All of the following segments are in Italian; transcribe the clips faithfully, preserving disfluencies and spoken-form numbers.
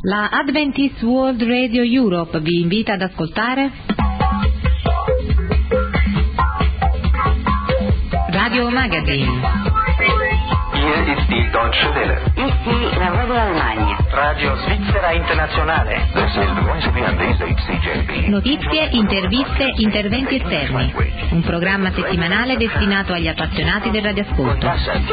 La Adventist World Radio Europe vi invita ad ascoltare Radio Magazine. Hier ist die Deutsche Welle. Ici la voix de l'Allemagne. Radio Svizzera Internazionale. This is the voice of the H C J B. Notizie, interviste, interventi esterni. Un programma settimanale destinato agli appassionati del radioascolto.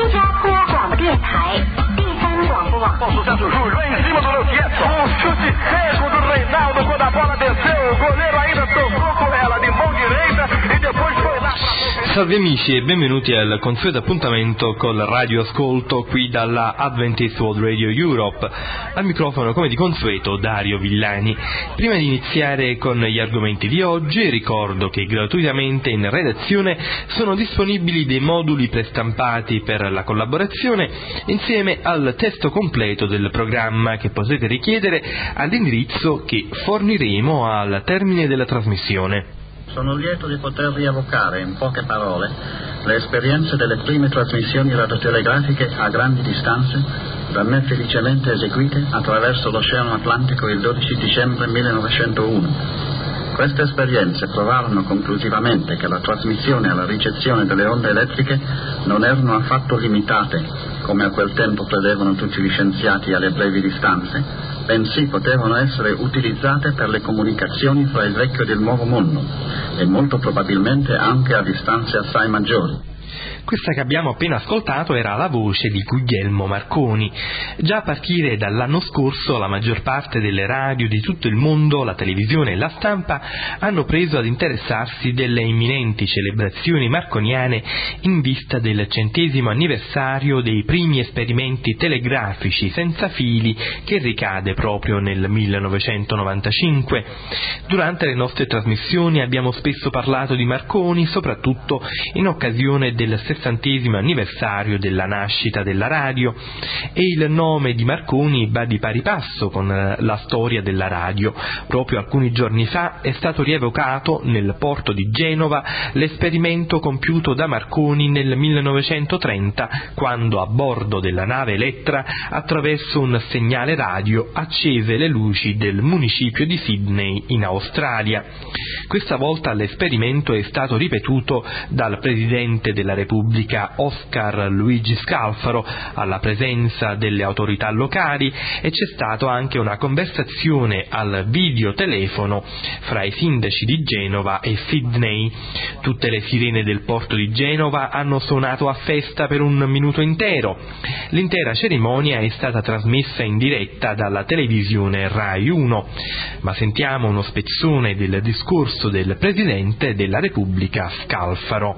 Posso Santo Júlio em cima do Loquieto. Um chute seco do Reinaldo quando a bola desceu. O goleiro ainda tocou com ela de mão direita e depois foi lá para... Salve amici e benvenuti al consueto appuntamento col radioascolto qui dalla Adventist World Radio Europe. Al microfono, come di consueto, Dario Villani. Prima di iniziare con gli argomenti di oggi, ricordo che gratuitamente in redazione sono disponibili dei moduli prestampati per la collaborazione insieme al testo completo del programma che potete richiedere all'indirizzo che forniremo al termine della trasmissione. Sono lieto di poter rievocare in poche parole le esperienze delle prime trasmissioni radiotelegrafiche a grandi distanze, da me felicemente eseguite attraverso l'Oceano Atlantico il dodici dicembre millenovecentouno. Queste esperienze provarono conclusivamente che la trasmissione e la ricezione delle onde elettriche non erano affatto limitate, come a quel tempo credevano tutti gli scienziati, alle brevi distanze, bensì potevano essere utilizzate per le comunicazioni fra il vecchio ed il nuovo mondo, e molto probabilmente anche a distanze assai maggiori. Questa che abbiamo appena ascoltato era la voce di Guglielmo Marconi. Già a partire dall'anno scorso la maggior parte delle radio di tutto il mondo, la televisione e la stampa hanno preso ad interessarsi delle imminenti celebrazioni marconiane in vista del centesimo anniversario dei primi esperimenti telegrafici senza fili che ricade proprio nel millenovecentonovantacinque. Durante le nostre trasmissioni abbiamo spesso parlato di Marconi, soprattutto in occasione del sessantesimo anniversario della nascita della radio, e il nome di Marconi va di pari passo con la storia della radio. Proprio alcuni giorni fa è stato rievocato nel porto di Genova l'esperimento compiuto da Marconi nel millenovecentotrenta, quando a bordo della nave Elettra, attraverso un segnale radio, accese le luci del municipio di Sydney in Australia. Questa volta l'esperimento è stato ripetuto dal presidente della Repubblica Oscar Luigi Scalfaro alla presenza delle autorità locali, e c'è stata anche una conversazione al videotelefono fra i sindaci di Genova e Sydney. Tutte le sirene del porto di Genova hanno suonato a festa per un minuto intero. L'intera cerimonia è stata trasmessa in diretta dalla televisione Rai uno, ma sentiamo uno spezzone del discorso del presidente della Repubblica Scalfaro.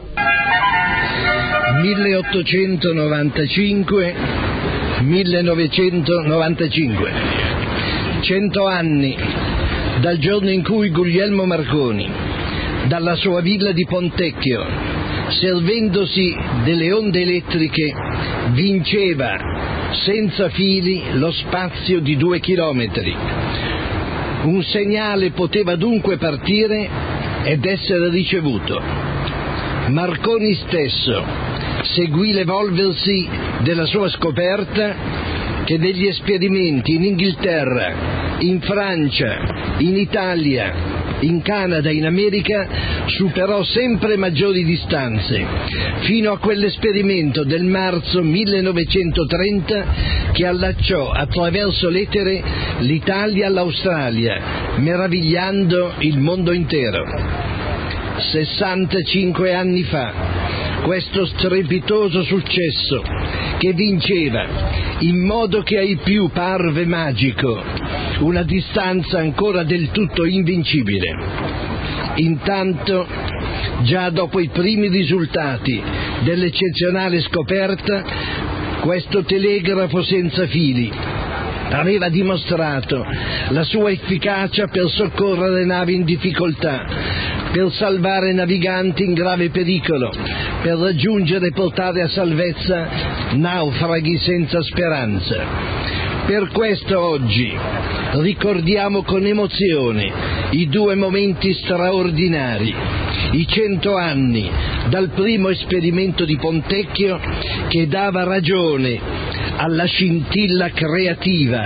milleottocentonovantacinque millenovecentonovantacinque, cento anni dal giorno in cui Guglielmo Marconi, dalla sua villa di Pontecchio, servendosi delle onde elettriche, vinceva senza fili lo spazio di due chilometri. Un segnale poteva dunque partire ed essere ricevuto. Marconi stesso seguì l'evolversi della sua scoperta, che degli esperimenti in Inghilterra, in Francia, in Italia, in Canada, in America, superò sempre maggiori distanze, fino a quell'esperimento del marzo millenovecentotrenta che allacciò attraverso l'etere l'Italia all'Australia, meravigliando il mondo intero. sessantacinque anni fa, questo strepitoso successo, che vinceva, in modo che ai più parve magico, una distanza ancora del tutto invincibile. Intanto, già dopo i primi risultati dell'eccezionale scoperta, questo telegrafo senza fili aveva dimostrato la sua efficacia per soccorrere navi in difficoltà, per salvare naviganti in grave pericolo, per raggiungere e portare a salvezza naufraghi senza speranza. Per questo oggi ricordiamo con emozione i due momenti straordinari, i cento anni dal primo esperimento di Pontecchio, che dava ragione alla scintilla creativa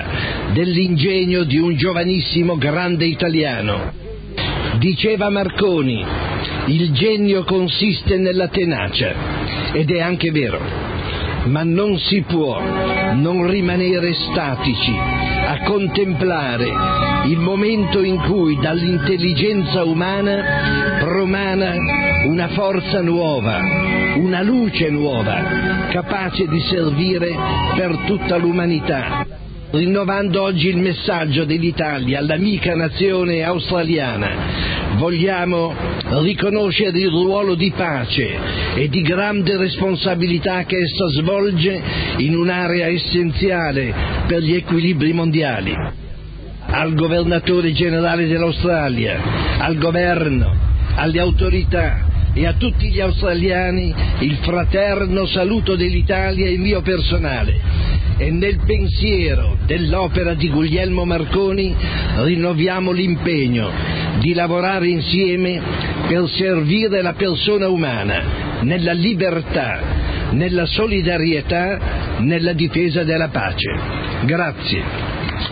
dell'ingegno di un giovanissimo grande italiano. Diceva Marconi, il genio consiste nella tenacia, ed è anche vero, ma non si può non rimanere statici a contemplare il momento in cui dall'intelligenza umana promana una forza nuova, una luce nuova, capace di servire per tutta l'umanità. Rinnovando oggi il messaggio dell'Italia all'amica nazione australiana, vogliamo riconoscere il ruolo di pace e di grande responsabilità che essa svolge in un'area essenziale per gli equilibri mondiali. Al governatore generale dell'Australia, al governo, alle autorità e a tutti gli australiani il fraterno saluto dell'Italia e mio personale. E nel pensiero dell'opera di Guglielmo Marconi rinnoviamo l'impegno di lavorare insieme per servire la persona umana nella libertà, nella solidarietà, nella difesa della pace. Grazie.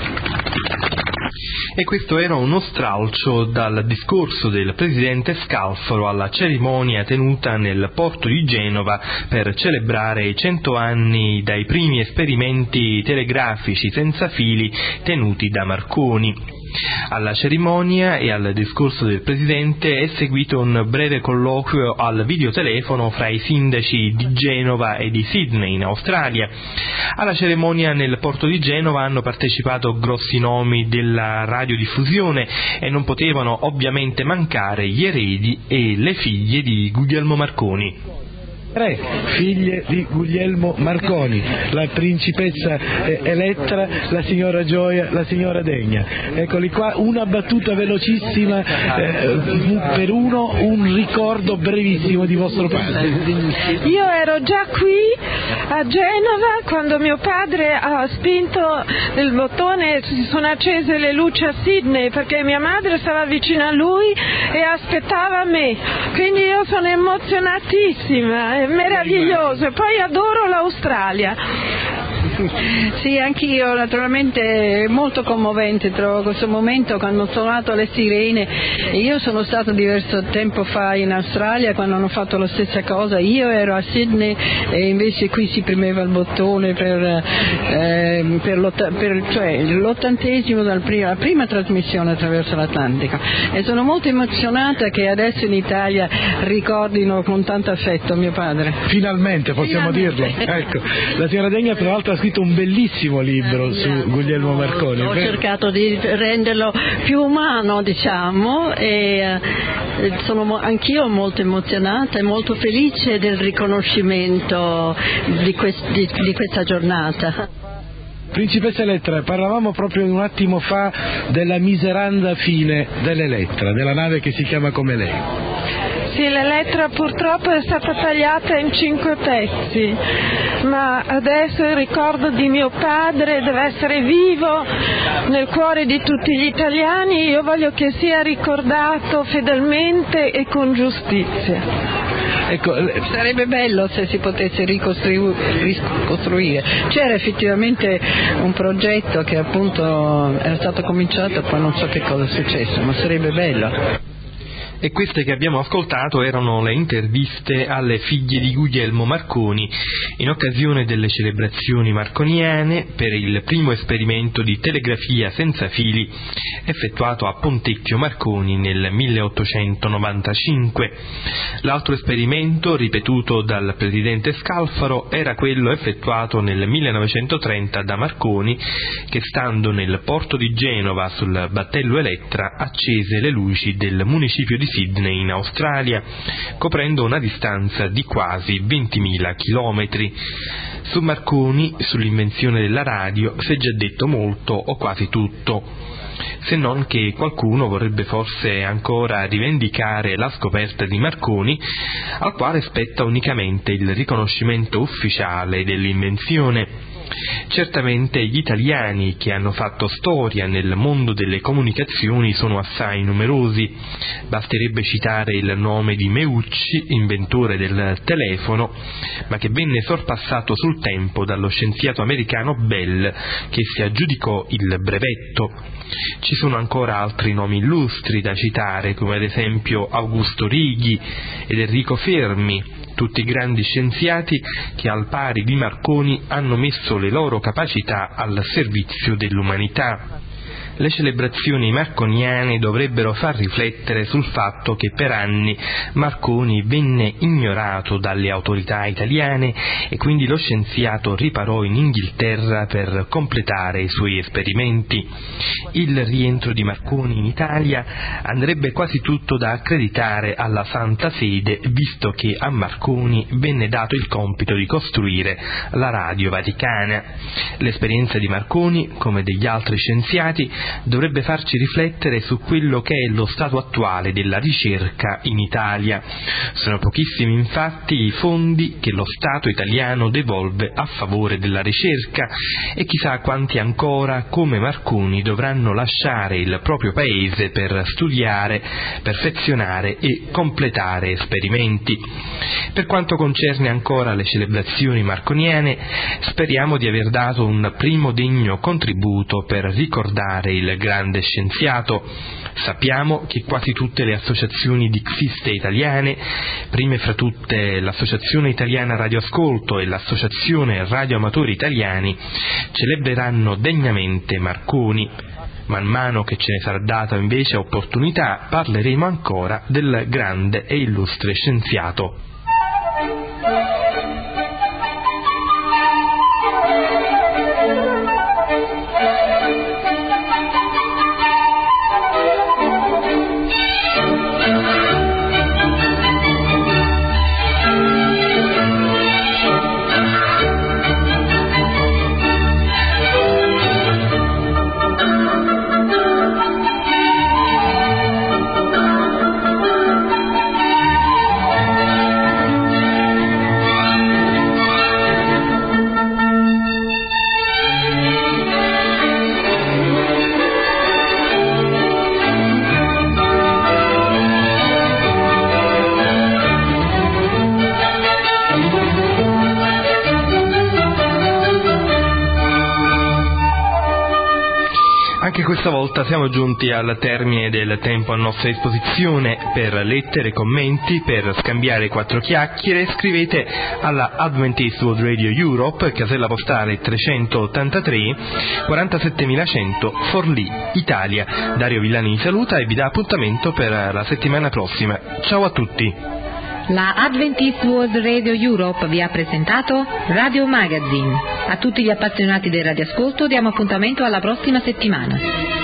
E questo era uno stralcio dal discorso del presidente Scalfaro alla cerimonia tenuta nel porto di Genova per celebrare i cento anni dai primi esperimenti telegrafici senza fili tenuti da Marconi. Alla cerimonia e al discorso del Presidente è seguito un breve colloquio al videotelefono fra i sindaci di Genova e di Sydney in Australia. Alla cerimonia nel porto di Genova hanno partecipato grossi nomi della radiodiffusione e non potevano ovviamente mancare gli eredi e le figlie di Guglielmo Marconi. Tre figlie di Guglielmo Marconi, la principessa eh, Elettra, la signora Gioia, la signora Degna. Eccoli qua, una battuta velocissima eh, per uno, un ricordo brevissimo di vostro padre. Io ero già qui a Genova quando mio padre ha spinto il bottone e si sono accese le luci a Sydney perché mia madre stava vicino a lui e aspettava me, quindi io sono emozionatissima. Meraviglioso, e poi adoro l'Australia. Sì, anch'io, naturalmente molto commovente trovo questo momento quando ho suonato le sirene. Io sono stato diverso tempo fa in Australia quando hanno fatto la stessa cosa, io ero a Sydney e invece qui si premeva il bottone per, eh, per, per cioè, l'ottantesimo della prima, la prima trasmissione attraverso l'Atlantico, e sono molto emozionata che adesso in Italia ricordino con tanto affetto mio padre. Finalmente possiamo Finalmente. dirlo. Ecco, la signora Degna tra l'altro ha scritto un bellissimo libro su Guglielmo Marconi. Ho cercato di renderlo più umano, diciamo, e eh, sono anch'io molto emozionata e molto felice del riconoscimento di, quest- di, di questa giornata. Principessa Elettra, parlavamo proprio un attimo fa della miseranda fine dell'Elettra, della nave che si chiama come lei. Sì, l'Elettra purtroppo è stata tagliata in cinque pezzi, ma adesso il ricordo di mio padre deve essere vivo nel cuore di tutti gli italiani. Io voglio che sia ricordato fedelmente e con giustizia. Ecco, sarebbe bello se si potesse ricostruire. C'era effettivamente un progetto che appunto era stato cominciato, poi non so che cosa è successo, ma sarebbe bello. E queste che abbiamo ascoltato erano le interviste alle figlie di Guglielmo Marconi in occasione delle celebrazioni marconiane per il primo esperimento di telegrafia senza fili effettuato a Pontecchio Marconi nel milleottocentonovantacinque. L'altro esperimento, ripetuto dal presidente Scalfaro, era quello effettuato nel millenovecentotrenta da Marconi, che stando nel porto di Genova sul battello Elettra accese le luci del municipio di Sydney in Australia, coprendo una distanza di quasi ventimila chilometri. Su Marconi, sull'invenzione della radio, si è già detto molto o quasi tutto, se non che qualcuno vorrebbe forse ancora rivendicare la scoperta di Marconi, al quale spetta unicamente il riconoscimento ufficiale dell'invenzione. Certamente gli italiani che hanno fatto storia nel mondo delle comunicazioni sono assai numerosi. Basterebbe citare il nome di Meucci, inventore del telefono, ma che venne sorpassato sul tempo dallo scienziato americano Bell, che si aggiudicò il brevetto. Ci sono ancora altri nomi illustri da citare, come ad esempio Augusto Righi ed Enrico Fermi, tutti grandi scienziati che al pari di Marconi hanno messo le loro capacità al servizio dell'umanità. Le celebrazioni marconiane dovrebbero far riflettere sul fatto che per anni Marconi venne ignorato dalle autorità italiane e quindi lo scienziato riparò in Inghilterra per completare i suoi esperimenti. Il rientro di Marconi in Italia andrebbe quasi tutto da accreditare alla Santa Sede, visto che a Marconi venne dato il compito di costruire la Radio Vaticana. L'esperienza di Marconi, come degli altri scienziati, dovrebbe farci riflettere su quello che è lo stato attuale della ricerca in Italia. Sono pochissimi infatti i fondi che lo Stato italiano devolve a favore della ricerca e chissà quanti ancora, come Marconi, dovranno lasciare il proprio paese per studiare, perfezionare e completare esperimenti. Per quanto concerne ancora le celebrazioni marconiane, speriamo di aver dato un primo degno contributo per ricordare il grande scienziato. Sappiamo che quasi tutte le associazioni dixiste italiane, prime fra tutte l'Associazione Italiana Radioascolto e l'Associazione Radioamatori Italiani, celebreranno degnamente Marconi. Man mano che ce ne sarà data invece opportunità, parleremo ancora del grande e illustre scienziato. Questa volta siamo giunti al termine del tempo a nostra disposizione. Per lettere e commenti, per scambiare quattro chiacchiere, scrivete alla Adventist World Radio Europe, casella postale trecentottantatré quarantasettemilacento, Forlì, Italia. Dario Villani vi saluta e vi dà appuntamento per la settimana prossima. Ciao a tutti. La Adventist World Radio Europe vi ha presentato Radio Magazine. A tutti gli appassionati del radioascolto diamo appuntamento alla prossima settimana.